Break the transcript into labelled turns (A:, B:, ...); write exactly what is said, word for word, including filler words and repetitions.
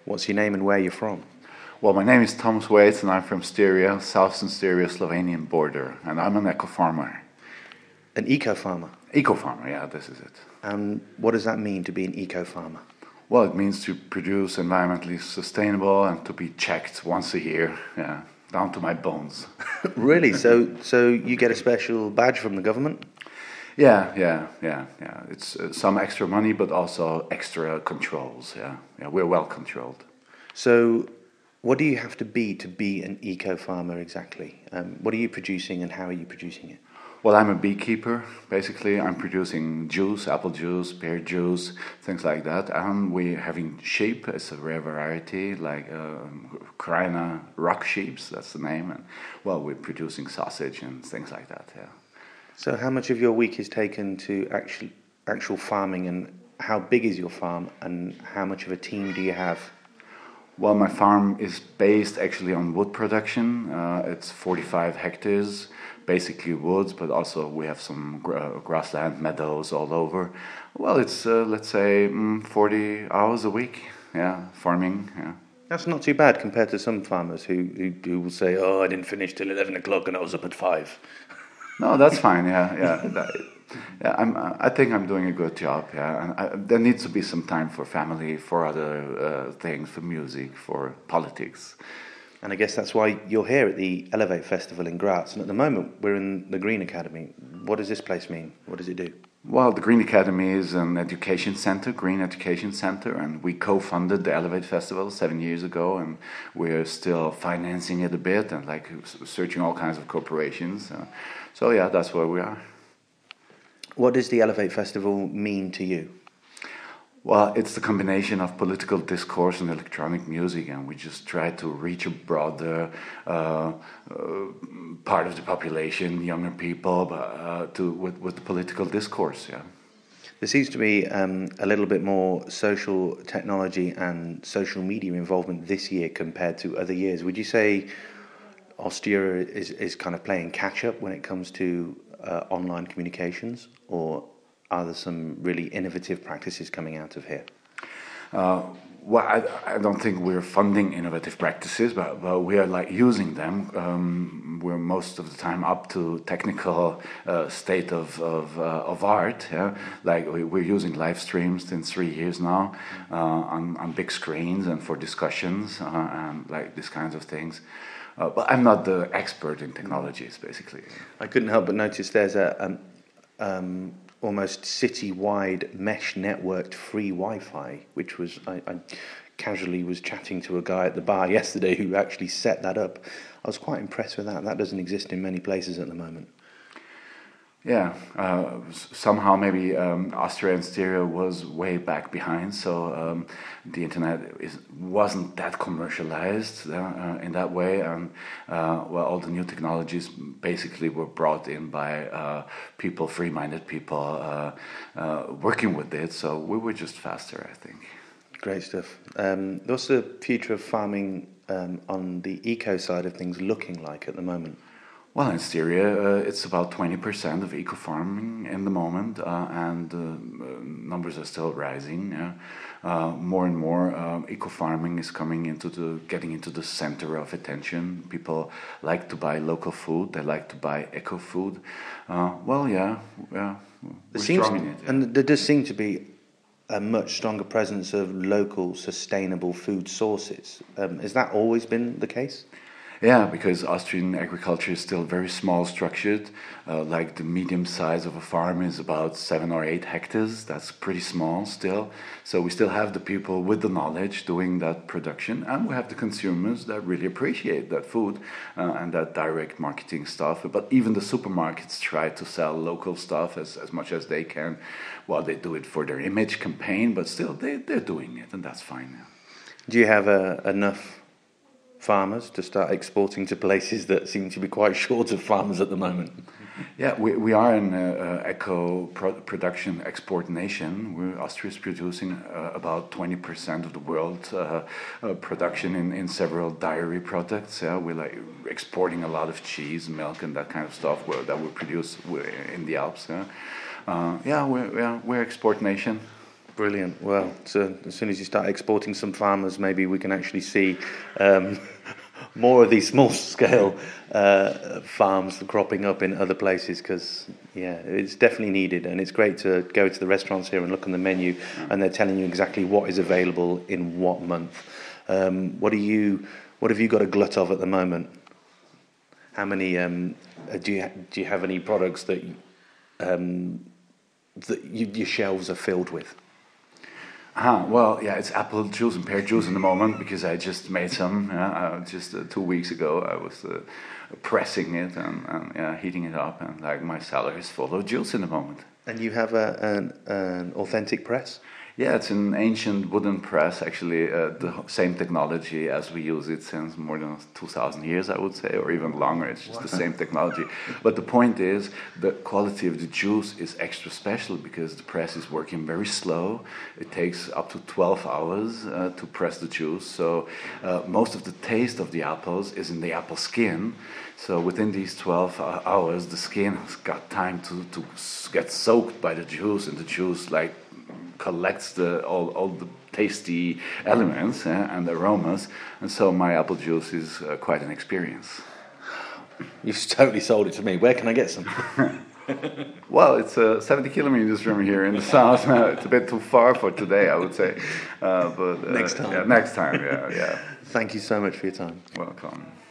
A: What's your name and where you're from?
B: Well, my name is Thomas Waits, and I'm from Styria, southern Styria, Slovenian border, and I'm an eco-farmer.
A: An eco-farmer?
B: Eco-farmer, yeah, this is it.
A: And what does that mean to be an eco-farmer?
B: Well, it means to produce environmentally sustainable and to be checked once a year, yeah, down to my bones.
A: Really? So, so you get a special badge from the government?
B: Yeah, yeah, yeah, yeah. It's uh, some extra money, but also extra controls. Yeah, yeah. We're well controlled.
A: So, what do you have to be to be an eco-farmer exactly? Um, what are you producing, and how are you producing it?
B: Well, I'm a beekeeper. Basically, I'm producing juice, apple juice, pear juice, things like that. And we're having sheep. It's a rare variety, like uh, Kraina rock sheep. That's the name. And well, we're producing sausage and things like that. Yeah.
A: So how much of your week is taken to actual, actual farming, and how big is your farm, and how much of a team do you have?
B: Well, my farm is based actually on wood production. Uh, it's forty-five hectares, basically woods, but also we have some gra- grassland, meadows all over. Well, it's, uh, let's say, mm, forty hours a week, yeah, farming, yeah.
A: That's not too bad compared to some farmers who, who, who will say, oh, I didn't finish till eleven o'clock and I was up at five.
B: No, that's fine. Yeah, yeah, that, yeah. I'm. I think I'm doing a good job. Yeah, and I, there needs to be some time for family, for other uh, things, for music, for politics.
A: And I guess that's why you're here at the Elevate Festival in Graz. And at the moment, we're in the Green Academy. What does this place mean? What does it do?
B: Well, the Green Academy is an education center, Green Education Center, and we co-funded the Elevate Festival seven years ago, and we're still financing it a bit and like searching all kinds of corporations. Uh, so yeah, that's where we are.
A: What does the Elevate Festival mean to you?
B: Well, it's the combination of political discourse and electronic music, and we just try to reach a broader uh, uh, part of the population, younger people, but, uh, to with, with the political discourse. Yeah,
A: there seems to be um, a little bit more social technology and social media involvement this year compared to other years. Would you say Austria is is kind of playing catch up when it comes to uh, online communications, or are there some really innovative practices coming out of here?
B: Uh, well, I, I don't think we're funding innovative practices, but, but we are like using them. Um, we're most of the time up to technical uh, state of of, uh, of art. Yeah? Like we, we're using live streams in three years now uh, on on big screens and for discussions uh, and like these kinds of things. Uh, but I'm not the expert in technologies, basically.
A: I couldn't help but notice there's a um, um, almost city-wide mesh networked free Wi-Fi, which was, I, I casually was chatting to a guy at the bar yesterday who actually set that up. I was quite impressed with that. That doesn't exist in many places at the moment.
B: Yeah, uh, somehow maybe um, Austria and Styria was way back behind, so um, the internet is, wasn't that commercialized uh, uh, in that way, and uh, well, all the new technologies basically were brought in by uh, people, free-minded people uh, uh, working with it, so we were just faster, I think.
A: Great stuff. Um, what's the future of farming um, on the eco side of things looking like at the moment?
B: Well, in Styria, uh, it's about twenty percent of eco-farming in the moment, uh, and uh, numbers are still rising. Yeah? Uh, more and more um, eco-farming is coming into the, getting into the center of attention. People like to buy local food, they like to buy eco-food. Uh, well, yeah, yeah, we're strong in it. Yeah.
A: And there does seem to be a much stronger presence of local, sustainable food sources. Um, has that always been the case?
B: Yeah, because Austrian agriculture is still very small structured. Uh, like the medium size of a farm is about seven or eight hectares. That's pretty small still. So we still have the people with the knowledge doing that production, and we have the consumers that really appreciate that food uh, and that direct marketing stuff. But even the supermarkets try to sell local stuff as, as much as they can. Well, they do it for their image campaign, but still they, they're doing it, and that's fine now.
A: Do you have uh, enough farmers to start exporting to places that seem to be quite short of farmers at the moment?
B: Yeah, we we are an uh, eco pro- production export nation. We're, Austria is producing uh, about twenty percent of the world uh, uh, production in, in several dairy products. Yeah, we're like exporting a lot of cheese, milk, and that kind of stuff where, that we produce in the Alps. Yeah, uh, yeah, we're, we're we're export nation.
A: Brilliant. Well, so as soon as you start exporting some farmers, maybe we can actually see um, more of these small-scale uh, farms cropping up in other places, because, yeah, it's definitely needed, and it's great to go to the restaurants here and look on the menu, and they're telling you exactly what is available in what month. Um, what do you, what have you got a glut of at the moment? How many, um, do you, do you have any products that, um, that you, your shelves are filled with?
B: Ah, well, yeah, it's apple juice and pear juice in the moment because I just made some. Yeah, uh, just uh, two weeks ago, I was uh, pressing it and, and yeah, heating it up, and like my cellar is full of juice in the moment.
A: And you have a, an, an authentic press?
B: Yeah, it's an ancient wooden press, actually, uh, the same technology as we use it since more than two thousand years, I would say, or even longer. It's just wow. the same technology. But the point is, the quality of the juice is extra special because the press is working very slow. It takes up to twelve hours uh, to press the juice. So uh, most of the taste of the apples is in the apple skin. So within these twelve hours, the skin has got time to, to get soaked by the juice, and the juice, like, collects the all, all the tasty elements eh, and aromas, and so my apple juice is uh, quite an experience.
A: You've totally sold it to me. Where can I get some?
B: Well, it's uh, seventy kilometers from here in the south. It's a bit too far for today, I would say. Uh, but uh,
A: next time.
B: Yeah, next time. Yeah, yeah.
A: Thank you so much for your time.
B: Welcome.